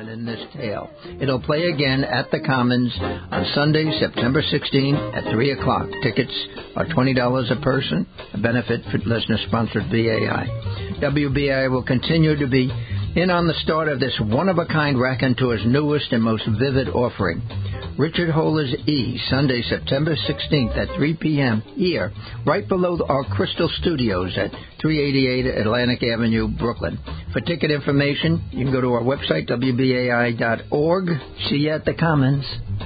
moment in this tale. It'll play again at the Commons on Sunday, September 16 at 3 o'clock. Tickets are $20 a person, a benefit for listener-sponsored BAI. WBAI will continue to be in on the start of this one-of-a-kind raconteur's newest and most vivid offering. Richard Holler's E, Sunday, September 16th at 3 p.m. here, right below our Crystal Studios at 388 Atlantic Avenue, Brooklyn. For ticket information, you can go to our website, WBAI.org. See you at the Commons.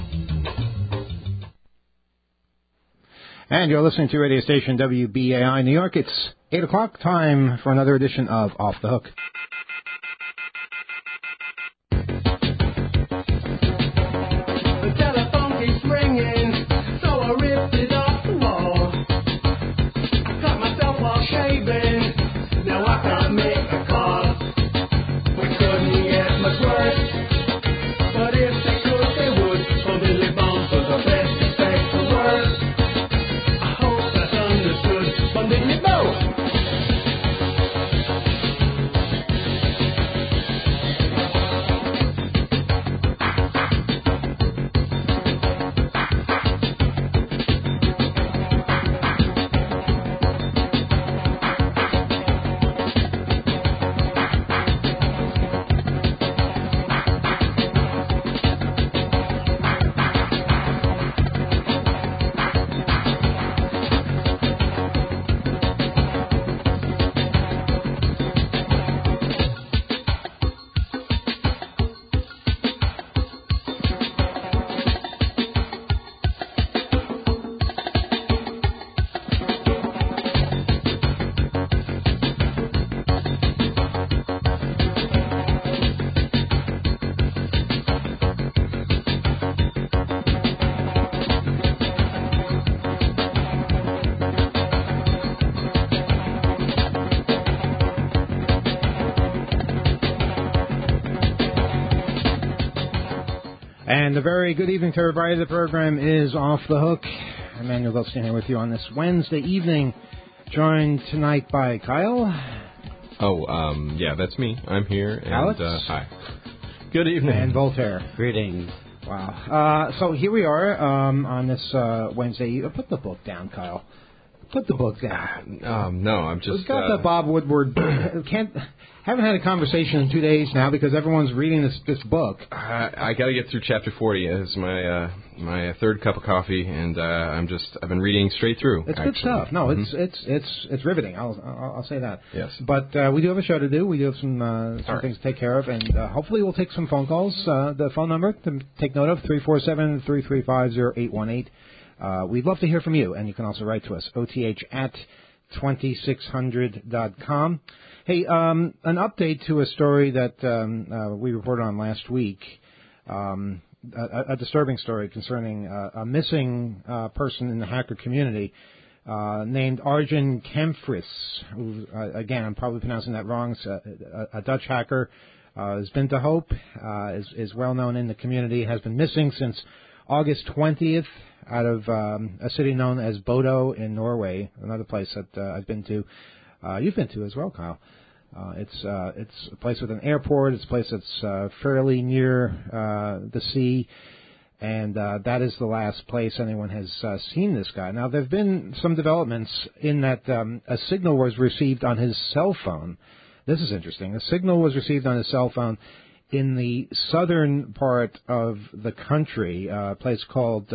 And you're listening to radio station WBAI New York. It's 8 o'clock, time for another edition of Off the Hook. And a very good evening to everybody. The program is Off the Hook. Emmanuel Goldstein here with you on this Wednesday evening, joined tonight by Kyle. Yeah, that's me. I'm here. And, Alex. Hi. Good evening. And Voltaire. Greetings. Wow. So here we are on this Wednesday. Put the book down, Kyle. Put the book down. No, I'm just... We've got the Bob Woodward... Haven't had a conversation in 2 days now because everyone's reading this book. I got to get through chapter 40. It's my third cup of coffee, and I've been reading straight through. It's actually. good stuff. No, it's riveting. I'll say that. Yes. But we do have a show to do. We do have some things to take care of, and hopefully we'll take some phone calls. The phone number to take note of 347-335-0818. We'd love to hear from you, and you can also write to us oth@2600.com. Hey, an update to a story that we reported on last week, a disturbing story concerning a missing person in the hacker community named Arjun Kempfris, who, again, I'm probably pronouncing that wrong, a Dutch hacker, has been to Hope, is well known in the community, has been missing since August 20th out of a city known as Bodo in Norway, another place that I've been to. You've been to as well, Kyle. It's a place with an airport. It's a place that's fairly near the sea, and that is the last place anyone has seen this guy. Now, there have been some developments in that a signal was received on his cell phone. This is interesting. A signal was received on his cell phone in the southern part of the country, a place called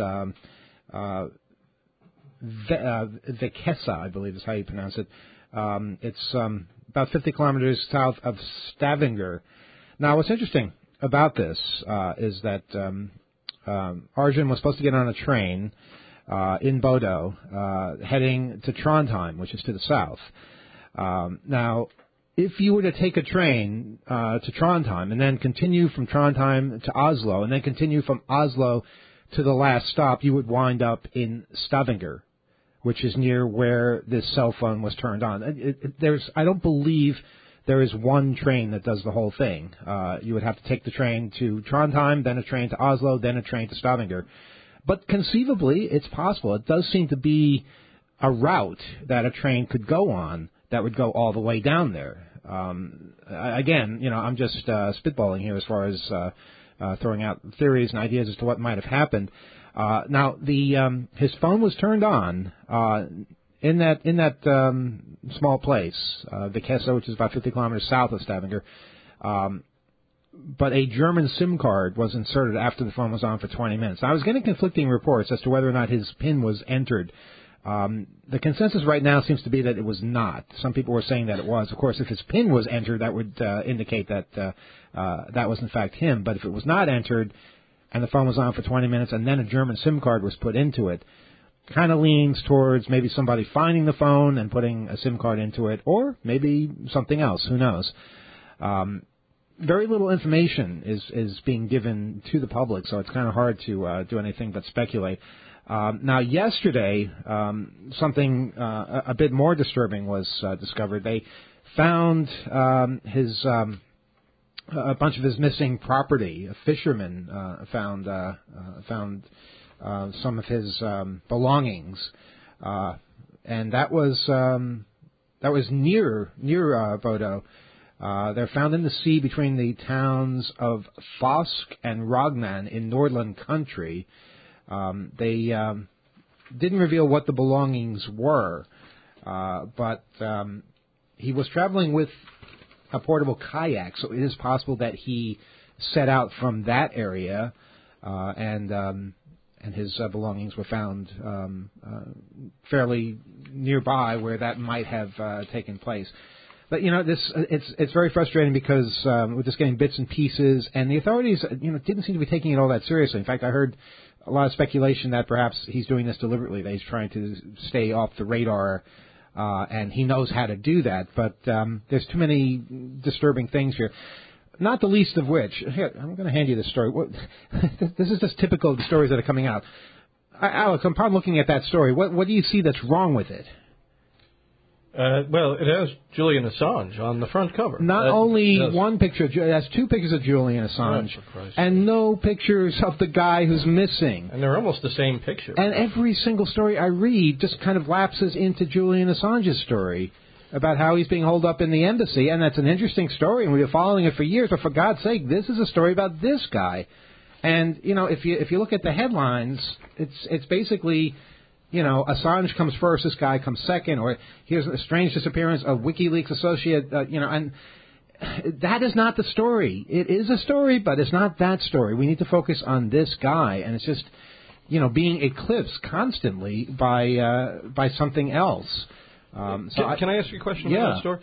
Vekesa, I believe is how you pronounce it. It's about 50 kilometers south of Stavanger. Now, what's interesting about this is that Arjun was supposed to get on a train in Bodo heading to Trondheim, which is to the south. Now, if you were to take a train to Trondheim and then continue from Trondheim to Oslo and then continue from Oslo to the last stop, you would wind up in Stavanger, which is near where this cell phone was turned on. I don't believe there is one train that does the whole thing. You would have to take the train to Trondheim, then a train to Oslo, then a train to Stavanger. But conceivably, it's possible. It does seem to be a route that a train could go on that would go all the way down there. Again, I'm just spitballing here as far as throwing out theories and ideas as to what might have happened. Now, his phone was turned on in that small place, Vikessa, which is about 50 kilometers south of Stavanger. But a German SIM card was inserted after the phone was on for 20 minutes. I was getting conflicting reports as to whether or not his PIN was entered. The consensus right now seems to be that it was not. Some people were saying that it was. Of course, if his PIN was entered, that would indicate that that was in fact him. But if it was not entered and the phone was on for 20 minutes and then a German SIM card was put into it, kind of leans towards maybe somebody finding the phone and putting a SIM card into it, or maybe something else. Who knows? Very little information is being given to the public, so it's kind of hard to do anything but speculate. Now, yesterday, something a bit more disturbing was discovered. They found a bunch of his missing property. A fisherman found some of his belongings, and that was near Bodo. They're found in the sea between the towns of Fosk and Rognan in Nordland country. They didn't reveal what the belongings were, but he was traveling with a portable kayak, so it is possible that he set out from that area, and his belongings were found fairly nearby where that might have taken place. But it's very frustrating because we're just getting bits and pieces, and the authorities didn't seem to be taking it all that seriously. In fact, I heard a lot of speculation that perhaps he's doing this deliberately, that he's trying to stay off the radar, and he knows how to do that. But there's too many disturbing things here. Not the least of which, here, I'm going to hand you this story. This is just typical of the stories that are coming out. Alex, upon looking at that story, what do you see that's wrong with it? Well, it has Julian Assange on the front cover. Not only one picture, it has two pictures of Julian Assange, and no pictures of the guy who's missing. And they're almost the same picture. And every single story I read just kind of lapses into Julian Assange's story about how he's being holed up in the embassy, and that's an interesting story, and we've been following it for years, but for God's sake, this is a story about this guy. And, if you look at the headlines, it's basically... Assange comes first, this guy comes second, or here's a strange disappearance of WikiLeaks associate, and that is not the story. It is a story, but it's not that story. We need to focus on this guy, and it's just, being eclipsed constantly by something else. Can I ask you a question about that story?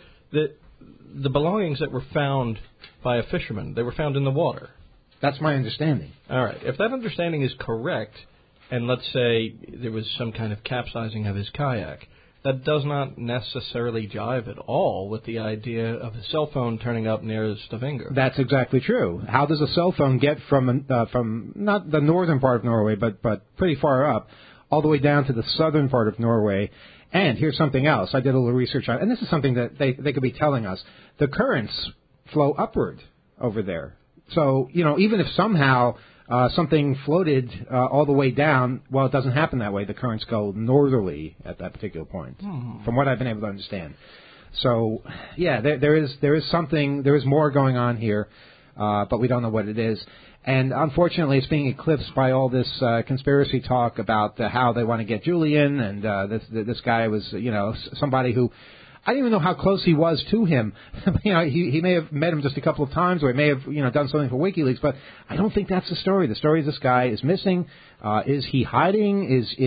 The belongings that were found by a fisherman, they were found in the water. That's my understanding. All right. If that understanding is correct, and let's say there was some kind of capsizing of his kayak, that does not necessarily jive at all with the idea of a cell phone turning up near Stavanger. That's exactly true. How does a cell phone get from not the northern part of Norway, but pretty far up, all the way down to the southern part of Norway? And here's something else. I did a little research on it, and this is something that they could be telling us. The currents flow upward over there. So, even if somehow... something floated all the way down. Well, it doesn't happen that way. The currents go northerly at that particular point, from what I've been able to understand. So, yeah, there is something, there is more going on here, but we don't know what it is. And unfortunately, it's being eclipsed by all this conspiracy talk about how they want to get Julian, and this guy was, somebody who. I don't even know how close he was to him. He may have met him just a couple of times, or he may have, done something for WikiLeaks. But I don't think that's the story. The story is this guy is missing. Is he hiding?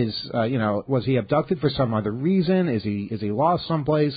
Was he abducted for some other reason? Is he lost someplace?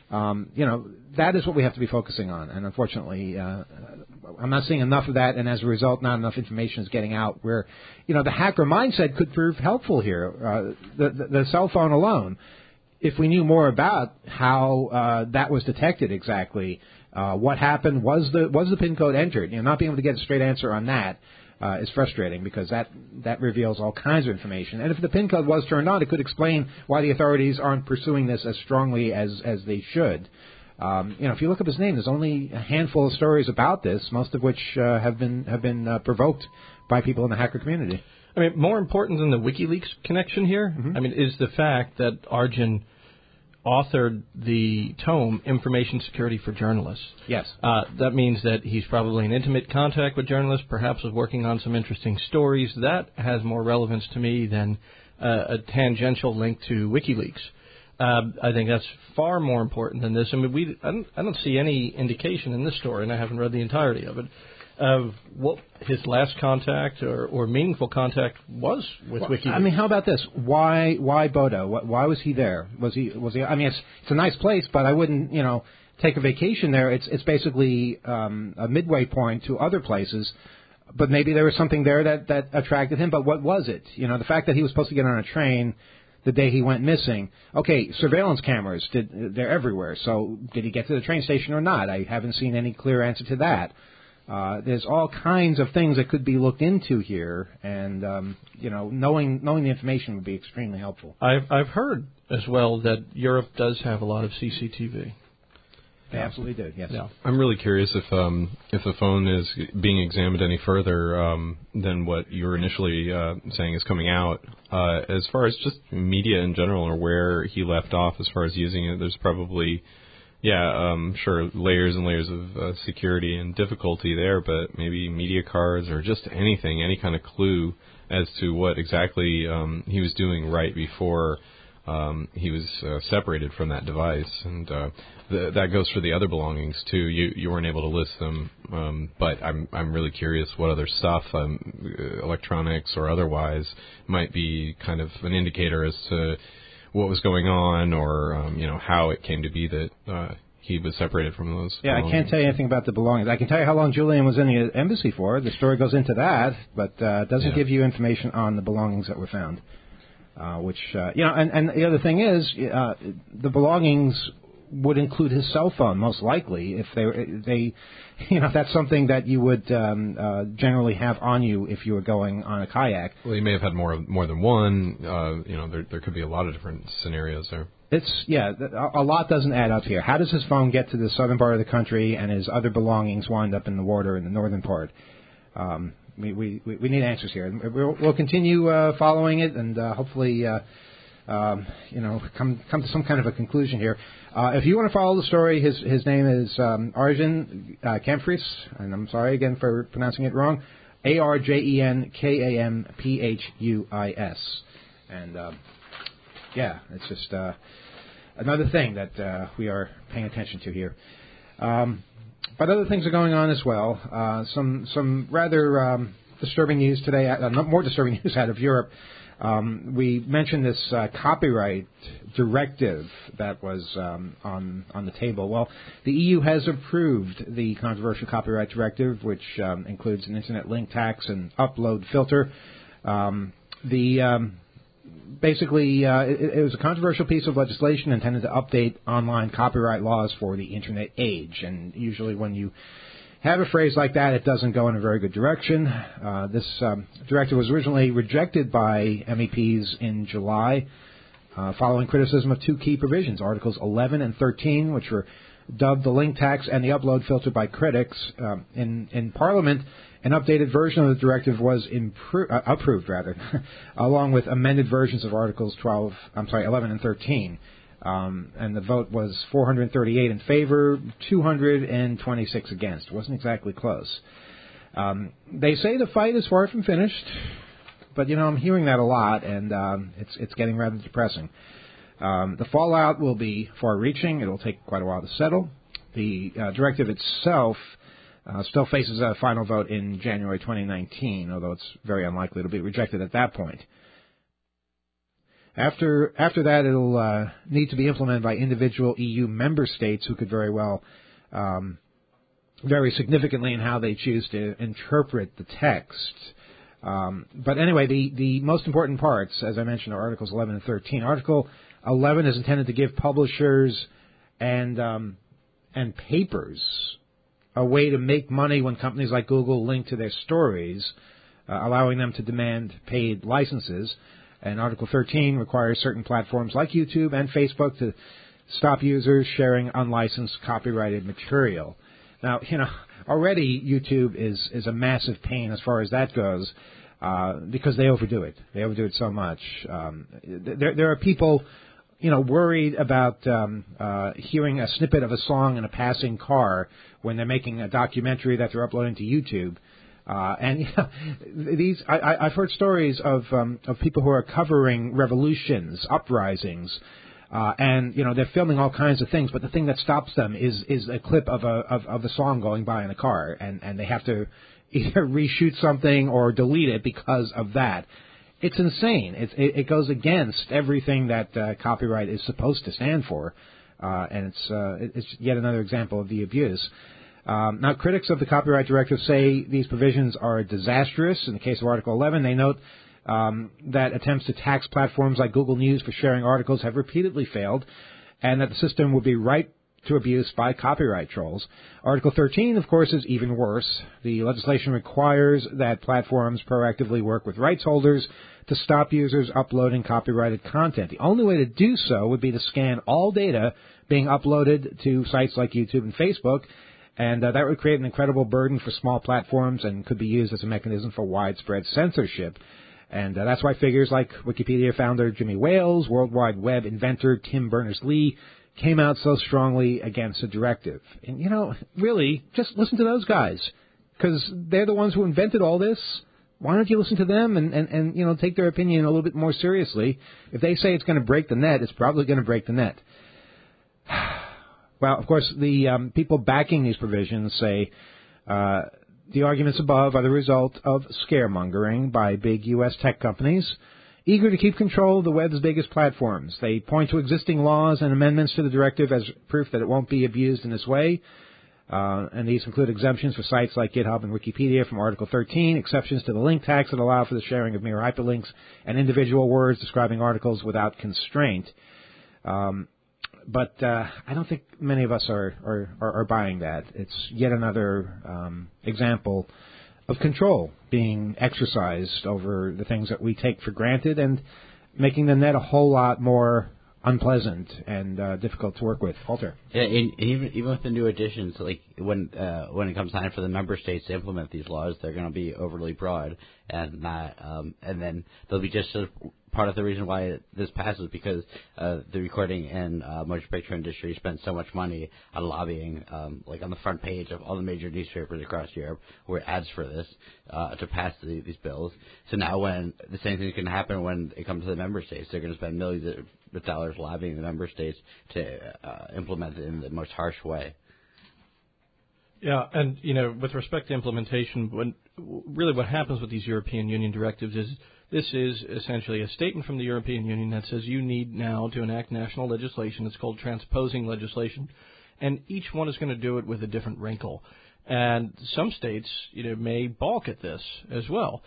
That is what we have to be focusing on. And unfortunately, I'm not seeing enough of that. And as a result, not enough information is getting out. Where, the hacker mindset could prove helpful here. The cell phone alone. If we knew more about how that was detected exactly, what happened, was the PIN code entered? Not being able to get a straight answer on that is frustrating, because that reveals all kinds of information. And if the PIN code was turned on, it could explain why the authorities aren't pursuing this as strongly as they should. If you look up his name, there's only a handful of stories about this, most of which have been provoked by people in the hacker community. I mean, more important than the WikiLeaks connection here, is the fact that Arjun authored the tome Information Security for Journalists. Yes. That means that he's probably in intimate contact with journalists, perhaps was working on some interesting stories. That has more relevance to me than a tangential link to WikiLeaks. I think that's far more important than this. I mean, I don't see any indication in this story, and I haven't read the entirety of it, of what his last contact or meaningful contact was with WikiLeaks. I mean, how about this? Why Bodo? Why was he there? Was he? I mean, it's a nice place, but I wouldn't, take a vacation there. It's basically a midway point to other places. But maybe there was something there that attracted him. But what was it? The fact that he was supposed to get on a train the day he went missing. Okay, surveillance cameras, they're everywhere. So did he get to the train station or not? I haven't seen any clear answer to that. There's all kinds of things that could be looked into here, and knowing the information would be extremely helpful. I've heard as well that Europe does have a lot of CCTV. They absolutely do. Yes. Yeah. I'm really curious if the phone is being examined any further than what you were initially saying is coming out. As far as just media in general, or where he left off as far as using it, there's probably, sure, layers and layers of security and difficulty there, but maybe media cards or just anything, any kind of clue as to what exactly he was doing right before he was separated from that device. And that goes for the other belongings too. You weren't able to list them, but I'm really curious what other stuff, electronics or otherwise, might be kind of an indicator as to what was going on, or how it came to be that he was separated from those. Yeah, belongings. I can't tell you anything about the belongings. I can tell you how long Julian was in the embassy for. The story goes into that, but doesn't give you information on the belongings that were found. And the other thing is, the belongings would include his cell phone, most likely, if they that's something that you would generally have on you if you were going on a kayak. Well, he may have had more than one. There could be a lot of different scenarios there. A lot doesn't add up here. How does his phone get to the southern part of the country and his other belongings wind up in the water in the northern part? We need answers here. We'll continue following it and hopefully come to some kind of a conclusion here. If you want to follow the story, his name is Arjen Kamphuis, and I'm sorry again for pronouncing it wrong. Arjen Kamphuis, and it's just another thing that we are paying attention to here. But other things are going on as well. Some rather disturbing news today, more disturbing news out of Europe. We mentioned this copyright directive that was on the table. Well, the EU has approved the controversial copyright directive, which includes an internet link tax and upload filter. Basically, it was a controversial piece of legislation intended to update online copyright laws for the internet age. And usually when you have a phrase like that, it doesn't go in a very good direction. This directive was originally rejected by MEPs in July, following criticism of two key provisions, Articles 11 and 13, which were dubbed the link tax and the upload filter by critics. In Parliament, an updated version of the directive was approved, along with amended versions of Articles 11 and 13. And the vote was 438 in favor, 226 against. It wasn't exactly close. They say the fight is far from finished, but I'm hearing that a lot, and it's getting rather depressing. The fallout will be far-reaching. It will take quite a while to settle. The directive itself still faces a final vote in January 2019, although it's very unlikely it'll be rejected at that point. After that, it'll need to be implemented by individual EU member states who could very well vary significantly in how they choose to interpret the text. But anyway, the most important parts, as I mentioned, are Articles 11 and 13. Article 11 is intended to give publishers and papers a way to make money when companies like Google link to their stories, allowing them to demand paid licenses. And Article 13 requires certain platforms like YouTube and Facebook to stop users sharing unlicensed copyrighted material. Now, already YouTube is a massive pain as far as that goes, because they overdo it. They overdo it so much. There are people worried about hearing a snippet of a song in a passing car when they're making a documentary that they're uploading to YouTube. I've heard stories of people who are covering revolutions, uprisings, and they're filming all kinds of things. But the thing that stops them is a clip of a song going by in a car, and they have to either reshoot something or delete it because of that. It's insane. It goes against everything that copyright is supposed to stand for, and it's yet another example of the abuse. Now, critics of the Copyright Directive say these provisions are disastrous. In the case of Article 11, they note that attempts to tax platforms like Google News for sharing articles have repeatedly failed, and that the system would be ripe to abuse by copyright trolls. Article 13, of course, is even worse. The legislation requires that platforms proactively work with rights holders to stop users uploading copyrighted content. The only way to do so would be to scan all data being uploaded to sites like YouTube and Facebook, and that would create an incredible burden for small platforms and could be used as a mechanism for widespread censorship. And that's why figures like Wikipedia founder Jimmy Wales, World Wide Web inventor Tim Berners-Lee came out so strongly against the directive. And, really, just listen to those guys, because they're the ones who invented all this. Why don't you listen to them and take their opinion a little bit more seriously? If they say it's going to break the net, it's probably going to break the net. Well, of course, the people backing these provisions say the arguments above are the result of scaremongering by big U.S. tech companies eager to keep control of the web's biggest platforms. They point to existing laws and amendments to the directive as proof that it won't be abused in this way. And these include exemptions for sites like GitHub and Wikipedia from Article 13, exceptions to the link tax that allow for the sharing of mere hyperlinks and individual words describing articles without constraint. But I don't think many of us are buying that. It's yet another example of control being exercised over the things that we take for granted and making the net a whole lot more unpleasant and difficult to work with. Walter. Yeah, and even with the new additions, like when it comes time for the member states to implement these laws, they're going to be overly broad and not, and then they'll be just part of the reason why this passes because the recording and motion picture industry spent so much money on lobbying, like on the front page of all the major newspapers across Europe, were ads for this to pass these bills. So now, when the same thing can happen when it comes to the member states, they're going to spend millions of dollars lobbying the member states to implement it in the most harsh way. Yeah, and with respect to implementation, really what happens with these European Union directives is this is essentially a statement from the European Union that says you need now to enact national legislation. It's called transposing legislation, and each one is going to do it with a different wrinkle. And some states, may balk at this as well.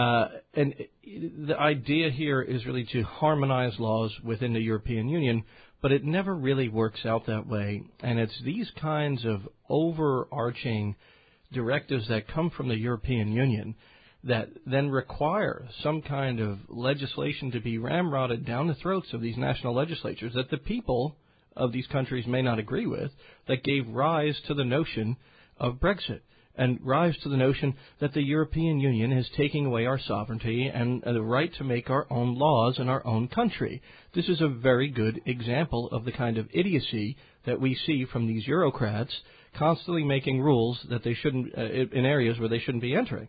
And the idea here is really to harmonize laws within the European Union, but it never really works out that way. And it's these kinds of overarching directives that come from the European Union that then require some kind of legislation to be ramrodded down the throats of these national legislatures that the people of these countries may not agree with, that gave rise to the notion of Brexit and rise to the notion that the European Union is taking away our sovereignty and the right to make our own laws in our own country. This is a very good example of the kind of idiocy that we see from these Eurocrats constantly making rules that they shouldn't in areas where they shouldn't be entering.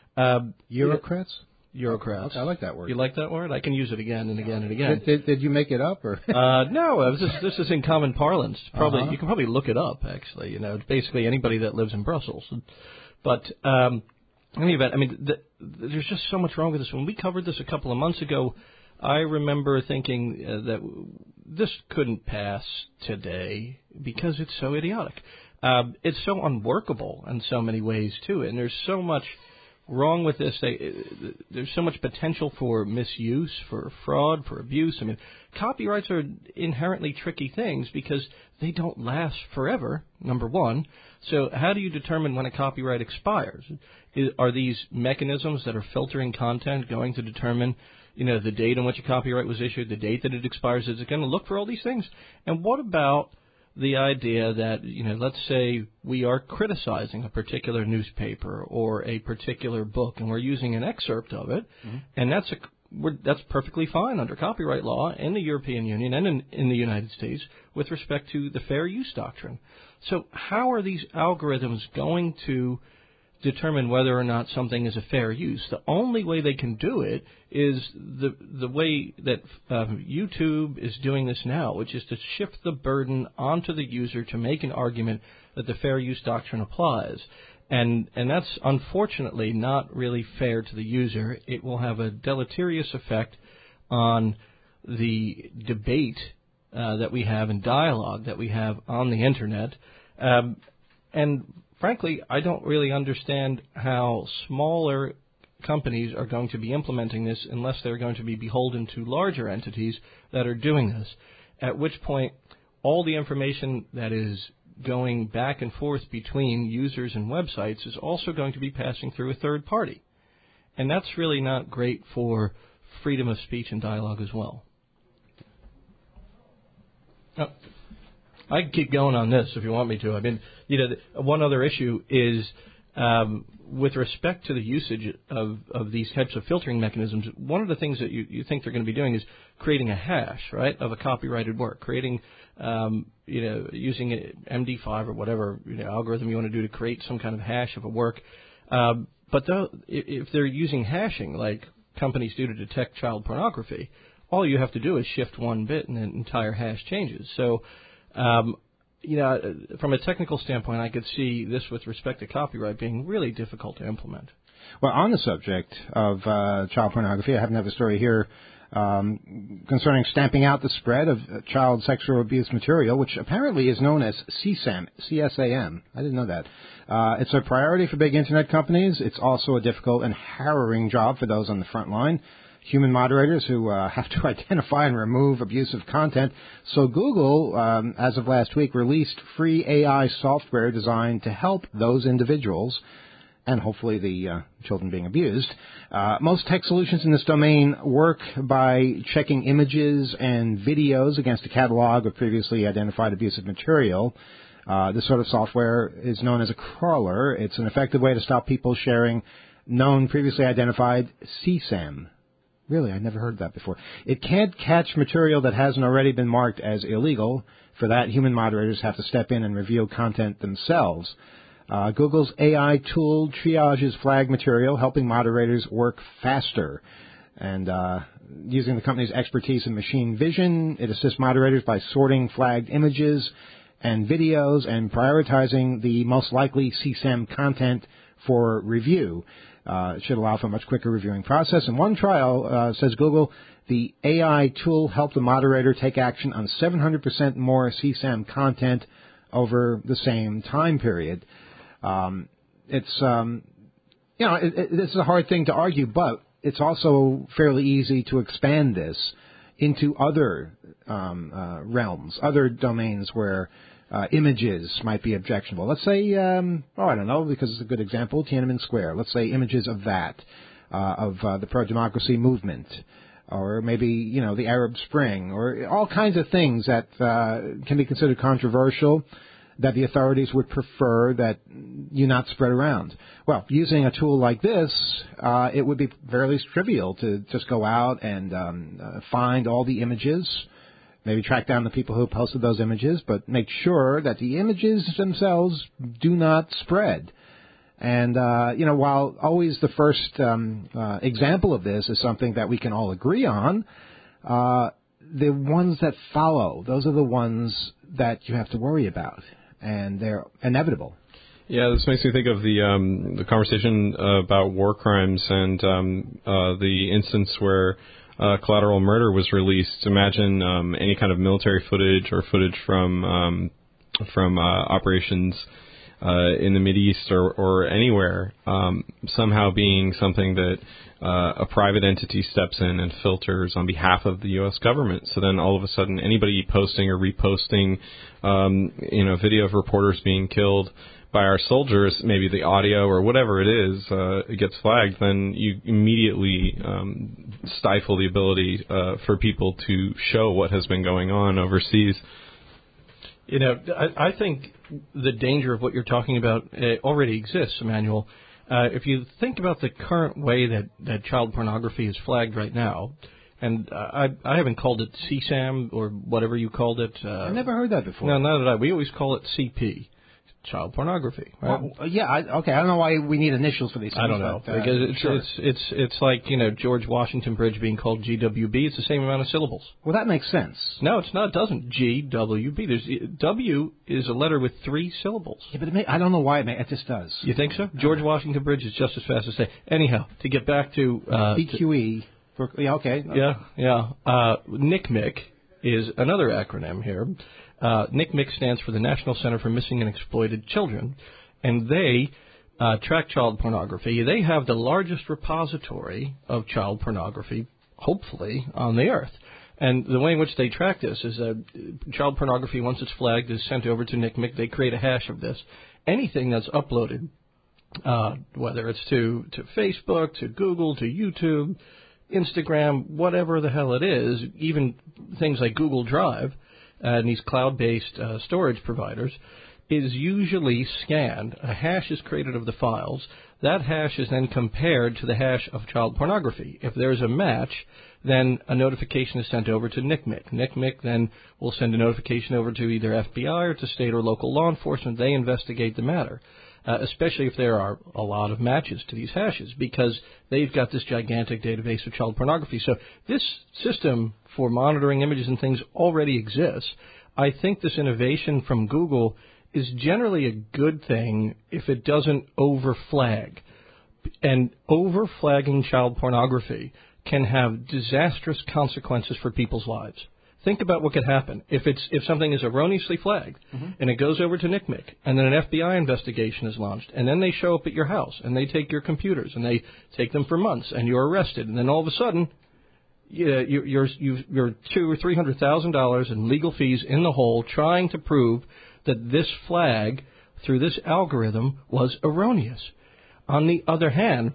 Eurocrats? Eurocrats. Okay, I like that word. You like that word? I can use it again and again and again. Did you make it up, or? No, this is in common parlance. Probably you can probably look it up. Actually, it's basically anybody that lives in Brussels. But in any event, there's just so much wrong with this. When we covered this a couple of months ago, I remember thinking that this couldn't pass today because it's so idiotic. It's so unworkable in so many ways too, and there's so much wrong with this. There's so much potential for misuse, for fraud, for abuse. Copyrights are inherently tricky things because they don't last forever, number one. So how do you determine when a copyright expires? Are these mechanisms that are filtering content going to determine, the date on which a copyright was issued, the date that it expires? Is it going to look for all these things? And what about the idea that, let's say we are criticizing a particular newspaper or a particular book and we're using an excerpt of it, and that's that's perfectly fine under copyright law in the European Union and in the United States with respect to the fair use doctrine. So how are these algorithms going to determine whether or not something is a fair use? The only way they can do it is the way that YouTube is doing this now, which is to shift the burden onto the user to make an argument that the fair use doctrine applies. And that's unfortunately not really fair to the user. It will have a deleterious effect on the debate that we have and dialogue that we have on the Internet. And frankly, I don't really understand how smaller companies are going to be implementing this unless they're going to be beholden to larger entities that are doing this, at which point all the information that is going back and forth between users and websites is also going to be passing through a third party. And that's really not great for freedom of speech and dialogue as well. I can keep going on this if you want me to. I mean, one other issue is with respect to the usage of these types of filtering mechanisms, one of the things that you think they're going to be doing is creating a hash, right, of a copyrighted work, creating, using MD5 or whatever algorithm you want to do to create some kind of hash of a work. But if they're using hashing like companies do to detect child pornography, all you have to do is shift one bit and the entire hash changes. So, from a technical standpoint, I could see this with respect to copyright being really difficult to implement. Well, on the subject of child pornography, I happen to have a story here concerning stamping out the spread of child sexual abuse material, which apparently is known as CSAM, C-S-A-M. I didn't know that. It's a priority for big Internet companies. It's also a difficult and harrowing job for those on the front line, human moderators who have to identify and remove abusive content. So Google, as of last week, released free AI software designed to help those individuals and hopefully the children being abused. Most tech solutions in this domain work by checking images and videos against a catalog of previously identified abusive material. This sort of software is known as a crawler. It's an effective way to stop people sharing known previously identified CSAM. Really, I'd never heard that before. It can't catch material that hasn't already been marked as illegal. For that, human moderators have to step in and reveal content themselves. Google's AI tool triages flagged material, helping moderators work faster. And using the company's expertise in machine vision, it assists moderators by sorting flagged images and videos and prioritizing the most likely CSAM content for review. It should allow for a much quicker reviewing process. In one trial, says Google, the AI tool helped the moderator take action on 700% more CSAM content over the same time period. This is a hard thing to argue, but it's also fairly easy to expand this into other realms, other domains where images might be objectionable. Let's say, I don't know, because it's a good example, Tiananmen Square. Let's say images of that, of the pro-democracy movement, or maybe, the Arab Spring, or all kinds of things that can be considered controversial that the authorities would prefer that you not spread around. Well, using a tool like this, it would be fairly trivial to just go out and find all the images, maybe track down the people who posted those images, but make sure that the images themselves do not spread. And, while always the first example of this is something that we can all agree on, the ones that follow, those are the ones that you have to worry about, and they're inevitable. Yeah, this makes me think of the conversation about war crimes and the instance where Collateral Murder was released. Imagine any kind of military footage or footage from operations in the Mideast or anywhere somehow being something that a private entity steps in and filters on behalf of the U.S. government. So then all of a sudden anybody posting or reposting video of reporters being killed by our soldiers, maybe the audio or whatever it is, it gets flagged, then you immediately stifle the ability for people to show what has been going on overseas. I think the danger of what you're talking about already exists, Emmanuel. If you think about the current way that child pornography is flagged right now, and I haven't called it CSAM or whatever you called it. I never heard that before. No, neither did I. We always call it CP. Child pornography. Right? Well, yeah, okay. I don't know why we need initials for these things. I don't know, but, because it's like George Washington Bridge being called GWB. It's the same amount of syllables. Well, that makes sense. No, it's not. It doesn't. GWB. W is a letter with 3 syllables. Yeah, but I don't know why it just does. You think so? George Washington Bridge is just as fast as say. Anyhow, to get back to PQE. Okay. Yeah. NCMEC is another acronym here. NCMEC stands for the National Center for Missing and Exploited Children, and they track child pornography. They have the largest repository of child pornography, hopefully, on the earth. And the way in which they track this is that child pornography, once it's flagged, is sent over to NCMEC. They create a hash of this. Anything that's uploaded, whether it's to Facebook, to Google, to YouTube, Instagram, whatever the hell it is, even things like Google Drive, and these cloud-based storage providers, is usually scanned. A hash is created of the files. That hash is then compared to the hash of child pornography. If there's a match, then a notification is sent over to NCMEC. NCMEC then will send a notification over to either FBI or to state or local law enforcement. They investigate the matter, especially if there are a lot of matches to these hashes, because they've got this gigantic database of child pornography. So this system for monitoring images and things already exists. I think this innovation from Google is generally a good thing if it doesn't over-flag. And over-flagging child pornography can have disastrous consequences for people's lives. Think about what could happen if something is erroneously flagged, and it goes over to NCMEC, and then an FBI investigation is launched, and then they show up at your house, and they take your computers, and they take them for months, and you're arrested, and then all of a sudden, you're $200,000 or $300,000 in legal fees in the hole trying to prove that this flag through this algorithm was erroneous. On the other hand,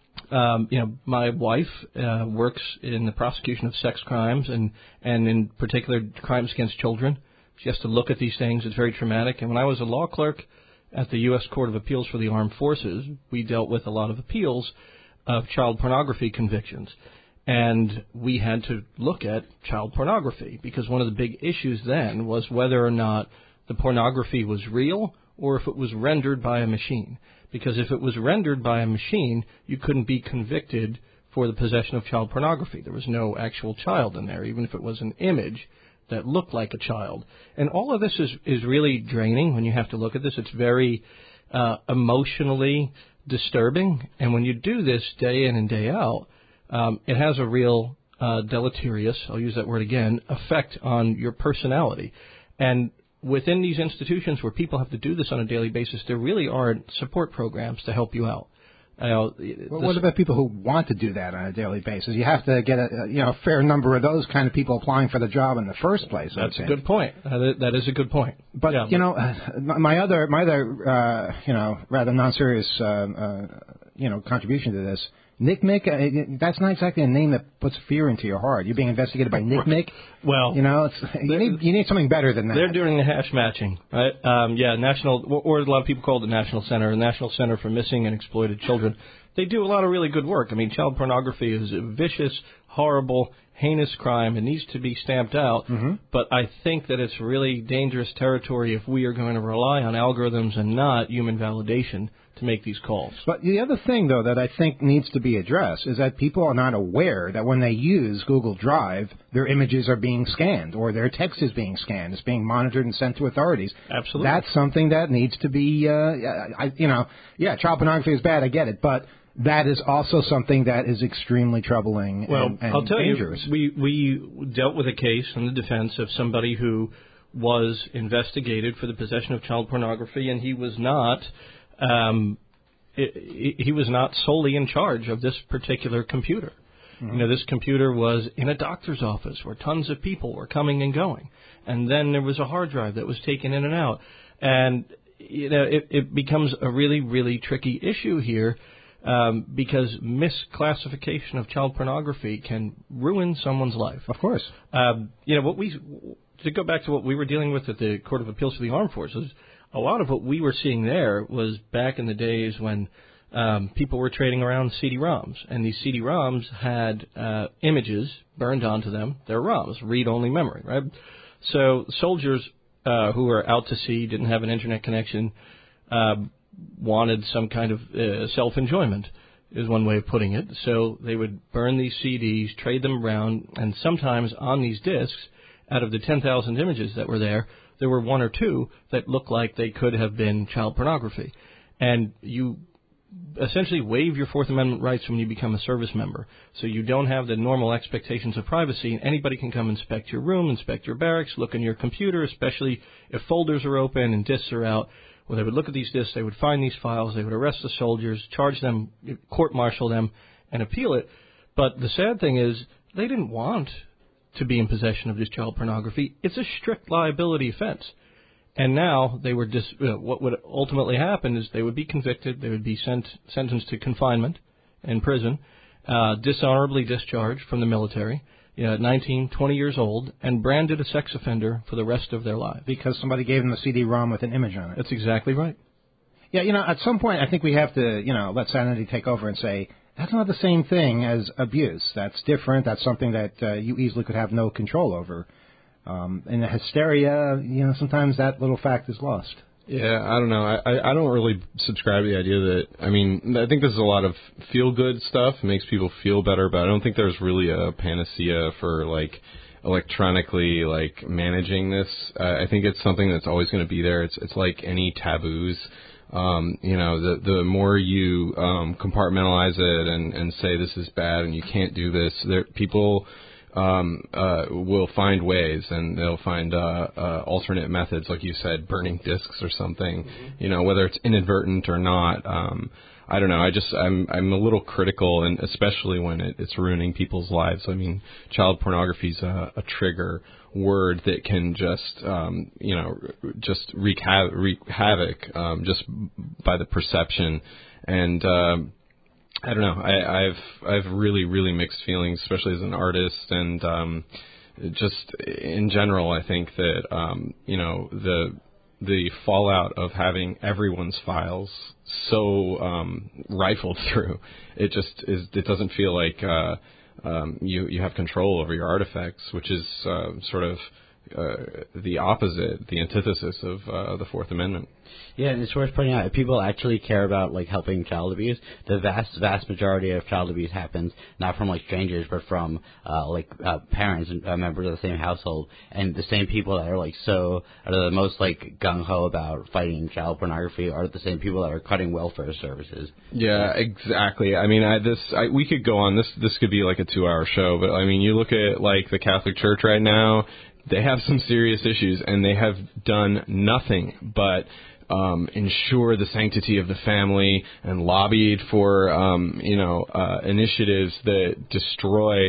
my wife works in the prosecution of sex crimes and in particular crimes against children. She has to look at these things. It's very traumatic. And when I was a law clerk at the U.S. Court of Appeals for the Armed Forces, we dealt with a lot of appeals of child pornography convictions. And we had to look at child pornography because one of the big issues then was whether or not the pornography was real or if it was rendered by a machine. Because if it was rendered by a machine, you couldn't be convicted for the possession of child pornography. There was no actual child in there, even if it was an image that looked like a child. And all of this is really draining when you have to look at this. It's very emotionally disturbing. And when you do this day in and day out, it has a real deleterious, I'll use that word again, effect on your personality. And within these institutions where people have to do this on a daily basis, there really aren't support programs to help you out. What about people who want to do that on a daily basis? You have to get a fair number of those kind of people applying for the job in the first place. That's a good point. That is a good point. But my other rather non-serious contribution to this. NCMEC, that's not exactly a name that puts fear into your heart. You're being investigated by NCMEC. Well, you need something better than that. They're doing the hash matching, right? National, or a lot of people call it the National Center, the National Center for Missing and Exploited Children. They do a lot of really good work. I mean, child pornography is a vicious, horrible, heinous crime. It needs to be stamped out. Mm-hmm. But I think that it's really dangerous territory if we are going to rely on algorithms and not human validation to make these calls. But the other thing, though, that I think needs to be addressed is that people are not aware that when they use Google Drive, their images are being scanned or their text is being scanned. It's being monitored and sent to authorities. Absolutely. That's something that needs to be, child pornography is bad, I get it, but that is also something that is extremely troubling and I'll tell dangerous. You, we dealt with a case in the defense of somebody who was investigated for the possession of child pornography, and he was not solely in charge of this particular computer. Mm-hmm. This computer was in a doctor's office where tons of people were coming and going. And then there was a hard drive that was taken in and out. And, it becomes a really, really tricky issue here because misclassification of child pornography can ruin someone's life. Of course. To go back to what we were dealing with at the Court of Appeals for the Armed Forces, a lot of what we were seeing there was back in the days when people were trading around CD-ROMs, and these CD-ROMs had images burned onto them. They're ROMs, read-only memory, right? So soldiers who were out to sea, didn't have an internet connection, wanted some kind of self-enjoyment, is one way of putting it. So they would burn these CDs, trade them around, and sometimes on these disks, out of the 10,000 images that were there were one or two that looked like they could have been child pornography. And you essentially waive your Fourth Amendment rights when you become a service member. So you don't have the normal expectations of privacy. Anybody can come inspect your room, inspect your barracks, look in your computer, especially if folders are open and disks are out. Well, they would look at these disks, they would find these files, they would arrest the soldiers, charge them, court-martial them, and appeal it. But the sad thing is they didn't want to be in possession of this child pornography. It's a strict liability offense. And now they were what would ultimately happen is they would be convicted, they would be sentenced to confinement in prison, dishonorably discharged from the military, 19, 20 years old, and branded a sex offender for the rest of their lives. Because somebody gave them a CD-ROM with an image on it. That's exactly right. Yeah, at some point I think we have to, let sanity take over and say, that's not the same thing as abuse. That's different. That's something that you easily could have no control over. In the hysteria, sometimes that little fact is lost. Yeah, I don't know. I don't really subscribe to the idea that, I think this is a lot of feel-good stuff. It makes people feel better, but I don't think there's really a panacea for, electronically, managing this. I think it's something that's always going to be there. It's like any taboos. The more you compartmentalize it and say this is bad and you can't do this, people will find ways, and they'll find alternate methods, like you said, burning discs or something. Mm-hmm. Whether it's inadvertent or not. I don't know. I'm a little critical, and especially when it's ruining people's lives. Child pornography is a trigger word that can just just wreak havoc just by the perception. And I don't know. I've really, really mixed feelings, especially as an artist, and just in general. I think that the fallout of having everyone's files so rifled through, it doesn't feel like you have control over your artifacts, which is sort of the opposite, the antithesis of the Fourth Amendment. Yeah, and it's worth pointing out, if people actually care about helping child abuse, the vast majority of child abuse happens not from strangers, but from parents and members of the same household, and the same people that are the most gung ho about fighting child pornography are the same people that are cutting welfare services. Yeah, exactly. We could go on. This could be a 2-hour show, but you look at the Catholic Church right now. They have some serious issues, and they have done nothing but ensure the sanctity of the family and lobbied for, initiatives that destroy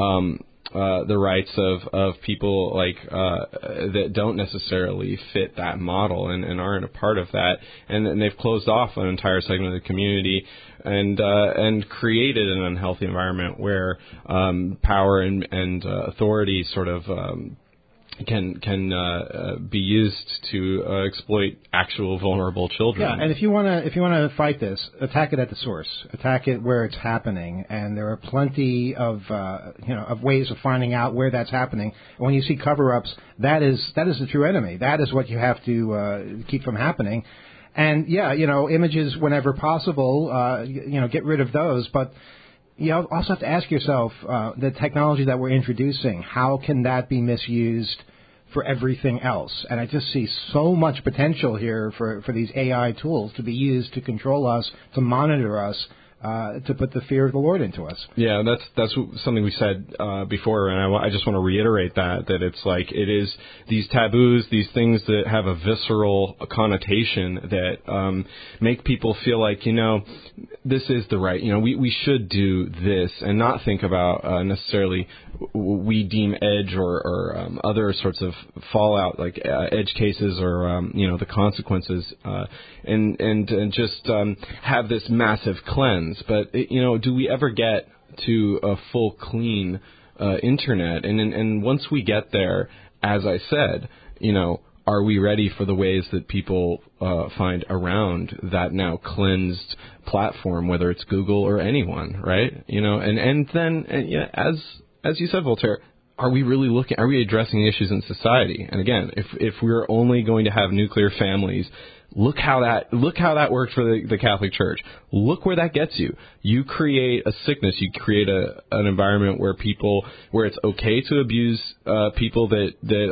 the rights of people that don't necessarily fit that model and aren't a part of that. And they've closed off an entire segment of the community and created an unhealthy environment where power and authority sort of can be used to exploit actual vulnerable children. Yeah, and if you want to fight this, attack it at the source. Attack it where it's happening, and there are plenty of ways of finding out where that's happening. And when you see cover-ups, that is the true enemy. That is what you have to keep from happening. And images whenever possible, get rid of those, but you also have to ask yourself, the technology that we're introducing, how can that be misused for everything else? And I just see so much potential here for these AI tools to be used to control us, to monitor us, to put the fear of the Lord into us. Yeah, that's something we said before, and I just want to reiterate that it's it is these taboos, these things that have a visceral connotation that make people feel this is the right, we should do this, and not think about necessarily we deem edge or other sorts of fallout like edge cases or the consequences, and just have this massive cleanse. But do we ever get to a full clean internet? And once we get there, as I said, are we ready for the ways that people find around that now cleansed platform, whether it's Google or anyone, right? And then as you said, Voltaire, are we addressing issues in society? And again, if we're only going to have nuclear families, look how that worked for the Catholic Church. Look where that gets you. You create a sickness. You create an environment where it's okay to abuse people that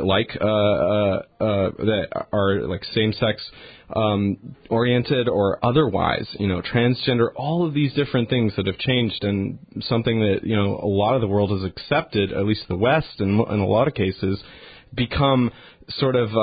are like same-sex oriented or otherwise, transgender, all of these different things that have changed, and something that a lot of the world has accepted, at least the West, in a lot of cases, become sort of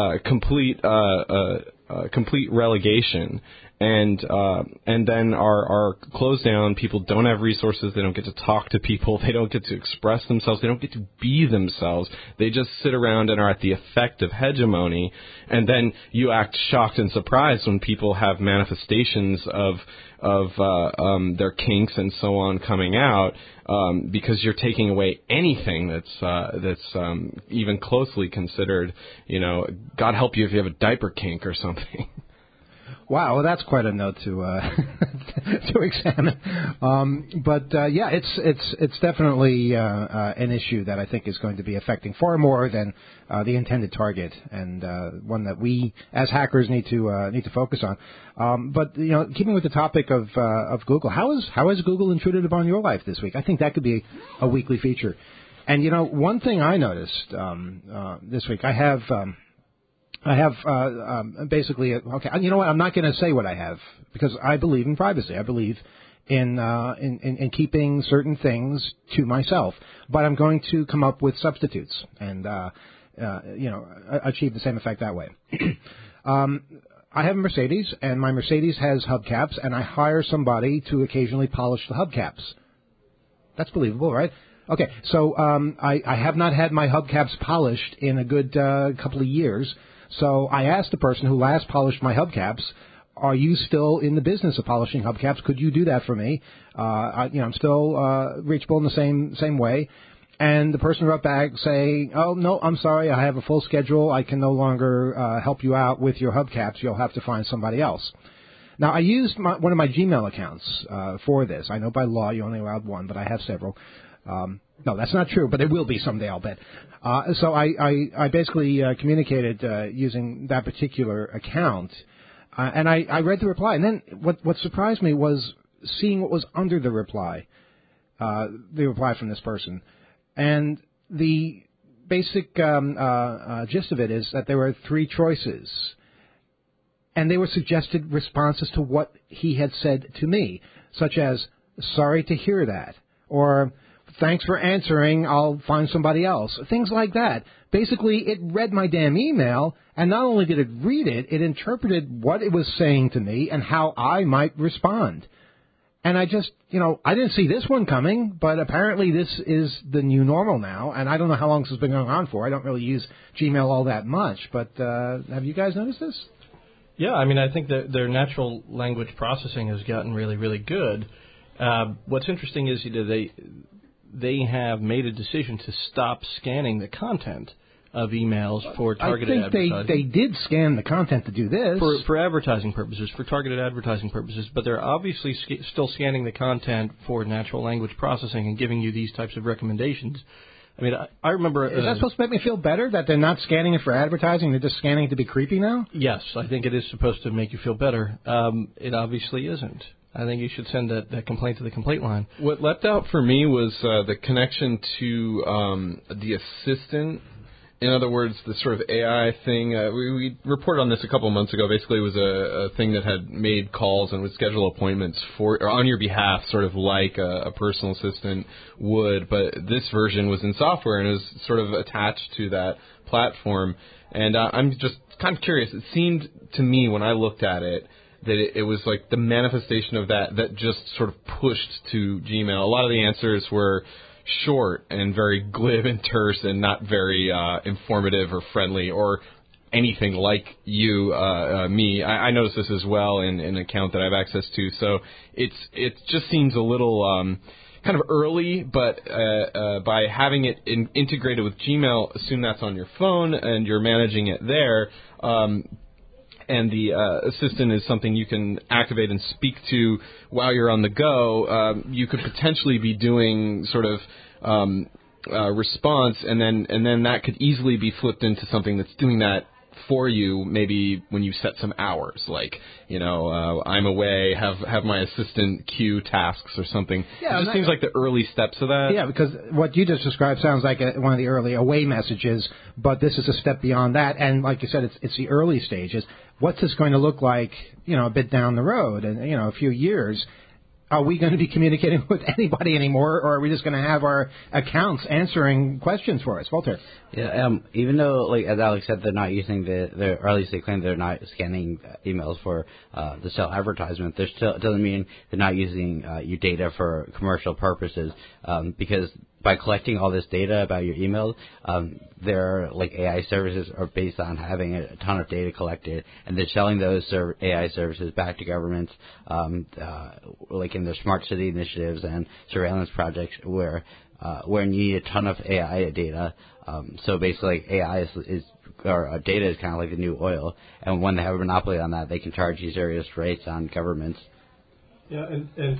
complete relegation, and then are closed down. People don't have resources. They don't get to talk to people. They don't get to express themselves. They don't get to be themselves. They just sit around and are at the effect of hegemony. And then you act shocked and surprised when people have manifestations of their kinks and so on coming out, because you're taking away anything that's even closely considered. God help you if you have a diaper kink or something. Wow, well, that's quite a note to to examine. It's definitely an issue that I think is going to be affecting far more than the intended target, and one that we as hackers need to focus on. But keeping with the topic of Google, how has Google intruded upon your life this week? I think that could be a weekly feature. And one thing I noticed this week, I have basically, okay, you know what, I'm not going to say what I have, because I believe in privacy. I believe in keeping certain things to myself. But I'm going to come up with substitutes and, achieve the same effect that way. I have a Mercedes, and my Mercedes has hubcaps, and I hire somebody to occasionally polish the hubcaps. That's believable, right? Okay, so I have not had my hubcaps polished in a good couple of years. So I asked the person who last polished my hubcaps, "Are you still in the business of polishing hubcaps? Could you do that for me? I'm still reachable in the same way." And the person wrote back saying, "Oh, no, I'm sorry. I have a full schedule. I can no longer help you out with your hubcaps. You'll have to find somebody else." Now, I used one of my Gmail accounts for this. I know by law you're only allowed one, but I have several. No, that's not true, but there will be someday, I'll bet. So I basically communicated using that particular account, and I read the reply. And then what surprised me was seeing what was under the reply from this person. And the basic gist of it is that there were three choices, and they were suggested responses to what he had said to me, such as, "Sorry to hear that," or "Thanks for answering, I'll find somebody else." Things like that. Basically, it read my damn email, and not only did it read it, it interpreted what it was saying to me and how I might respond. And I just, I didn't see this one coming, but apparently this is the new normal now, and I don't know how long this has been going on for. I don't really use Gmail all that much, but have you guys noticed this? Yeah, I think that their natural language processing has gotten really, really good. What's interesting is they have made a decision to stop scanning the content of emails for targeted advertising. I think they did scan the content to do this. For advertising purposes, for targeted advertising purposes, but they're obviously still scanning the content for natural language processing and giving you these types of recommendations. I remember... Is that supposed to make me feel better, that they're not scanning it for advertising, they're just scanning it to be creepy now? Yes, I think it is supposed to make you feel better. It obviously isn't. I think you should send that complaint to the complaint line. What leapt out for me was the connection to the assistant. In other words, the sort of AI thing. We reported on this a couple of months ago. Basically, it was a thing that had made calls and would schedule appointments or on your behalf, sort of like a personal assistant would. But this version was in software and it was sort of attached to that platform. And I'm just kind of curious. It seemed to me when I looked at it that it was like the manifestation of that just sort of pushed to Gmail. A lot of the answers were short and very glib and terse and not very informative or friendly or anything like me. I notice this as well in an account that I have access to. So it just seems a little kind of early, but by having it integrated with Gmail, assume that's on your phone and you're managing it there. And the assistant is something you can activate and speak to while you're on the go. You could potentially be doing sort of response, and then that could easily be flipped into something that's doing that for you, maybe when you set some hours, like, I'm away, have my assistant queue tasks or something. Yeah, it just seems like the early steps of that. Yeah, because what you just described sounds like one of the early away messages, but this is a step beyond that. And like you said, it's the early stages. What's this going to look like, a bit down the road and, a few years? Are we going to be communicating with anybody anymore, or are we just going to have our accounts answering questions for us? Walter. Yeah, even though, like as Alex said, they're not using or at least they claim they're not scanning emails for the sell advertisement. It doesn't mean they're not using your data for commercial purposes, because by collecting all this data about your emails, their AI services are based on having a ton of data collected, and they're selling those AI services back to governments, like in their smart city initiatives and surveillance projects, where you need a ton of AI data. So basically, AI or data is kind of like the new oil, and when they have a monopoly on that, they can charge these various rates on governments. Yeah, and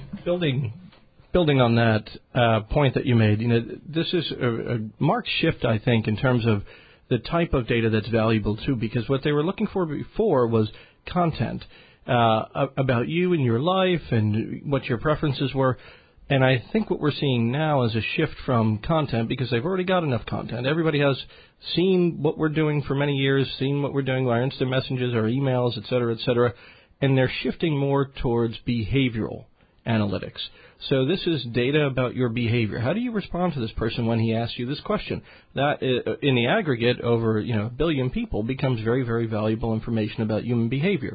building on that point that you made, this is a marked shift, I think, in terms of the type of data that's valuable too, because what they were looking for before was content about you and your life and what your preferences were. And I think what we're seeing now is a shift from content, because they've already got enough content. Everybody has seen what we're doing for many years, seen what we're doing with our instant messages, our emails, et cetera, and they're shifting more towards behavioral analytics. So this is data about your behavior. How do you respond to this person when he asks you this question? That, in the aggregate, over a billion people, becomes very, very valuable information about human behavior.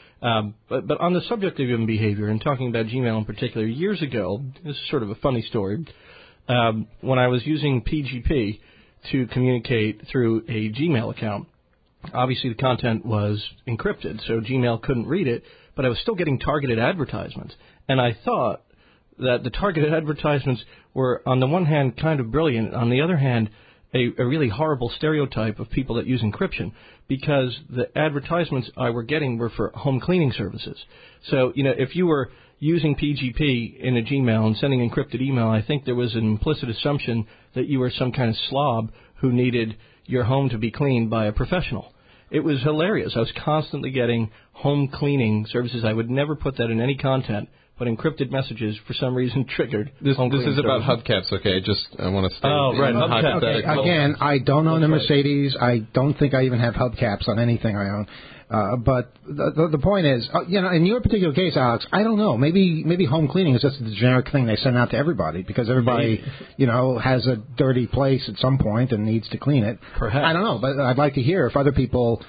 But on the subject of human behavior, and talking about Gmail in particular, years ago, this is sort of a funny story, when I was using PGP to communicate through a Gmail account, obviously the content was encrypted, so Gmail couldn't read it, but I was still getting targeted advertisements. And I thought that the targeted advertisements were, on the one hand, kind of brilliant, on the other hand, a really horrible stereotype of people that use encryption, because the advertisements I were getting were for home cleaning services. So, if you were using PGP in a Gmail and sending encrypted email, I think there was an implicit assumption that you were some kind of slob who needed your home to be cleaned by a professional. It was hilarious. I was constantly getting home cleaning services. I would never put that in any content, but encrypted messages, for some reason, triggered. This is about hubcaps, okay? I want to stay. Oh, right, hubcaps. Okay. Again, I don't own a Mercedes. I don't think I even have hubcaps on anything I own. But the point is, in your particular case, Alex, I don't know. Maybe home cleaning is just the generic thing they send out to everybody, because everybody, has a dirty place at some point and needs to clean it. Perhaps. I don't know, but I'd like to hear if other people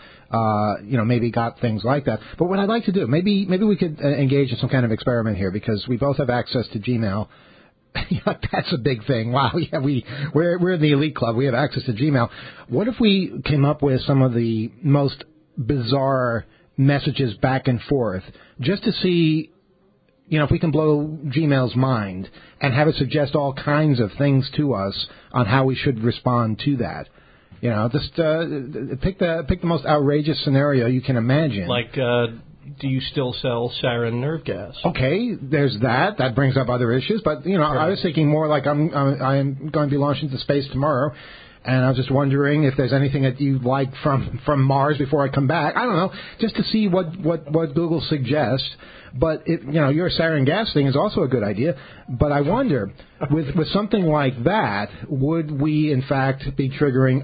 maybe got things like that. But what I'd like to do, maybe we could engage in some kind of experiment here, because we both have access to Gmail. That's a big thing. Wow, yeah, we're in the elite club. We have access to Gmail. What if we came up with some of the most bizarre messages back and forth, just to see, if we can blow Gmail's mind and have it suggest all kinds of things to us on how we should respond to that. Just pick the most outrageous scenario you can imagine. Like, do you still sell sarin nerve gas? Okay, there's that. That brings up other issues. But, I was thinking more like I'm going to be launching to space tomorrow, and I was just wondering if there's anything that you'd like from Mars before I come back. I don't know, just to see what Google suggests. But your sarin gas thing is also a good idea. But I wonder, with something like that, would we in fact be triggering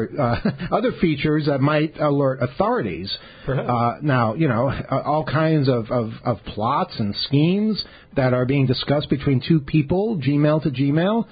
other features that might alert authorities? Perhaps. Now, all kinds of plots and schemes that are being discussed between two people, Gmail to Gmail.